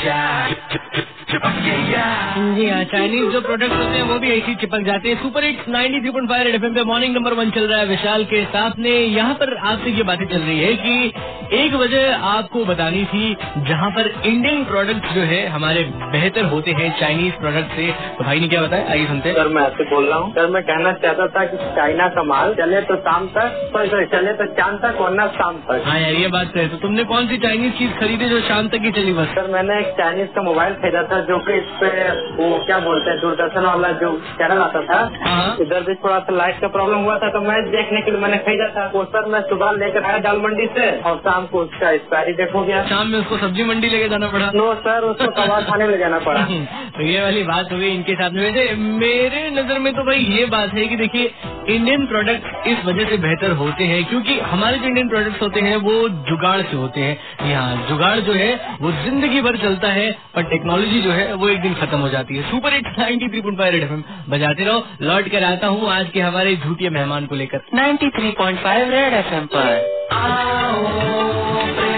जी हाँ, चाइनीज जो प्रोडक्ट्स होते हैं वो भी ऐसी चिपक जाते हैं। सुपर हिट्स 93.5 रेड एफएम पे मॉर्निंग नंबर 1 चल रहा है विशाल के साथ में। यहाँ पर आपसे ये बातें चल रही है कि एक वजह आपको बतानी थी जहाँ पर इंडियन प्रोडक्ट्स जो है हमारे बेहतर होते हैं चाइनीज प्रोडक्ट से। तो भाई ने क्या बताया, आइए सुनते हैं। सर मैं आपसे बोल रहा हूँ। सर मैं कहना चाहता था कि चाइना का माल चले तो शाम तक, चले तो चांद तक, वरना शाम तक। हाँ यार, ये बात है। तो तुमने कौन सी चाइनीज चीज खरीदी जो शाम तक ही चली बस? सर मैंने एक चाइनीज का मोबाइल खरीदा था जो कि इस पे वो क्या बोलते हैं, दूरदर्शन वाला जो चैनल आता था। इधर भी थोड़ा सा लाइट का प्रॉब्लम हुआ था तो मैच देखने के लिए मैंने खरीदा था। वो सर मैं सुबह लेकर आया दाल मंडी से और शाम को उसका एक्सपायरी डेट हो गया। शाम में उसको सब्जी मंडी लेके जाना पड़ा? नो सर, उसको तवा खाने ले जाना पड़ा। तो ये वाली बात हुई इनके साथ में। वैसे मेरे नजर में तो भाई ये बात है कि देखिए इंडियन प्रोडक्ट इस वजह से बेहतर होते हैं क्योंकि हमारे जो इंडियन प्रोडक्ट्स होते हैं वो जुगाड़ से होते हैं। यहाँ जुगाड़ जो है वो जिंदगी भर चलता है पर टेक्नोलॉजी जो है वो एक दिन खत्म हो जाती है। सुपर हिट्स 93.5 रेड एफएम बजाते रहो। लौट कर आता हूँ आज के हमारे झूठे मेहमान को लेकर 93.5 रेड एफएम पर।